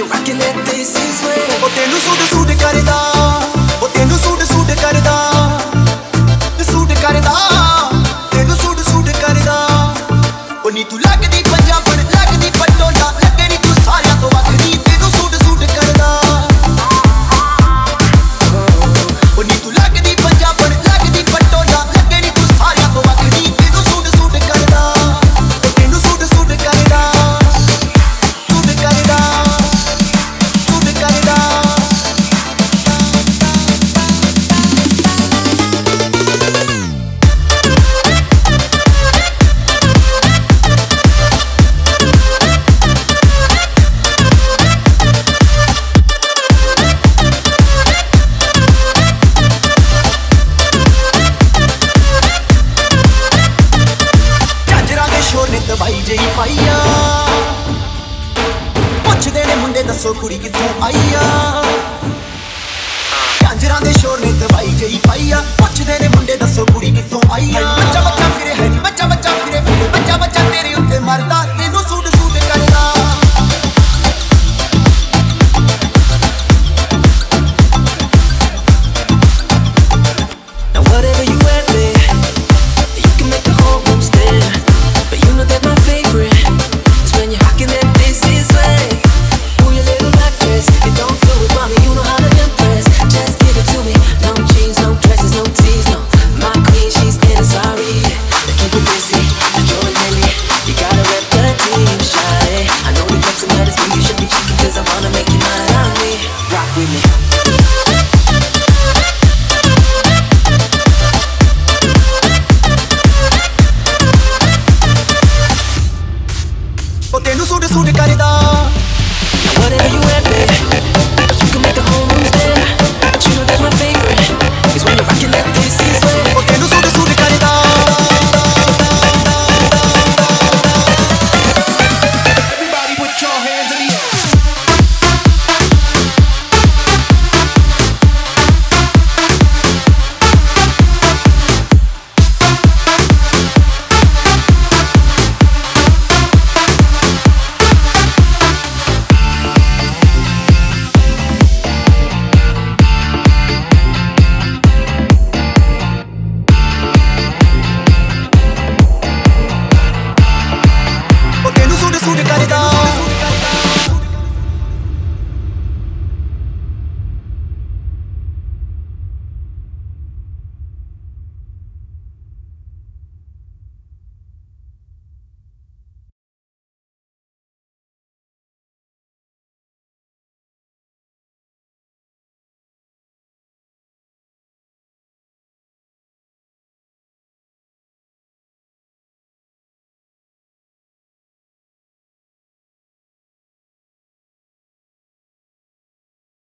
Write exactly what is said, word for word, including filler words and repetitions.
you rockin' that this is way. ਉਹ ਤੈਨੂੰ suit suit ਕਰਦਾ, ਉਹ ਤੈਨੂੰ ਸੂਟ ਸੂਟ ਕਰਦਾ, ਸੂਟ ਕਰਦਾ, ਤੈਨੂੰ ਸੂਟ ਸੂਟ ਕਰਦਾ। ਉਹ ਨੀ ਤੂੰ ਲੱਗਦੀ ਪੰਜਾਬਣ, ਲੱਗਦੀ ਪਟੋਲਾ, ਲੱਗੇ ਨੀ ਤੂੰ ਸਾਰਿਆਂ ਤੋਂ ਵੱਖਰੀ, ਤੈਨੂੰ ਸੂਟ ਸੂਟ ਕਰਦਾ। ਉਹ ਨੀ ਤੂੰ ਲੱਗਦੀ ਪੰਜਾਬਣ, ਲੱਗਦੀ ਪਟੋਲਾ, ਲੱਗੇ ਨੀ ਤੂੰ ਸਾਰਿਆਂ ਤੋਂ ਵੱਖਰੀ, ਤੈਨੂੰ ਸੂਟ ਸੂਟ ਕਰਦਾ। ਉਹ ਤੈਨੂੰ ਸੂਟ ਸੂਟ ਕਰਦਾ, ਸੂਟ ਕਰਦਾ, ਸੂਟ ਕਰਦਾ। ਸ਼ੋਰ ਨੇ ਦਵਾਈ ਜਈ ਪਾਈਆ, ਪੁੱਛਦੇ ਨੇ ਮੁੰਡੇ ਦੱਸੋ ਕੁੜੀ ਕਿੱਥੋਂ ਆਈ ਆ। ਝਾਂਜਰਾਂ ਦੇ ਸ਼ੋਰ ਨੇ ਦਵਾਈ ਜਈ ਪਾਈਆ, ਪੁੱਛਦੇ ਨੇ ਮੁੰਡੇ ਦੱਸੋ ਕੁੜੀ ਕਿੱਥੋਂ ਆਈ ਆ। ਬੱਚਾ ਬੱਚਾ ਫਿਰੇ ਹੈ ਨੀ, ਬੱਚਾ ਬੱਚਾ ਫਿਰੇ ਫਿਰੇ, ਬੱਚਾ ਬੱਚਾ ਤੇਰੇ ਉੱਤੇ ਮਰਦਾ, ਤੈਨੂੰ ਸੂਟ ਸੂਟ ਕਰਦਾ। Now whatever you at, babe, you can make the whole room stare. But you know that my favorite is when you're rocking that this is way. Ooh, your little black dress, it don't fit with mommy, you know how to impress. Just give it to me, no jeans, no dresses, no tees, no. My queen, she's getting sorry. They keep it busy, Jordan Henley, you gotta rep the team, shawty. I know you're flexing, but it's me you should be checking, 'cause I wanna make you mine on me. Rock with me. ਉਹ ਤੈਨੂੰ suit suit ਕਰਦਾ। Now whatever you at,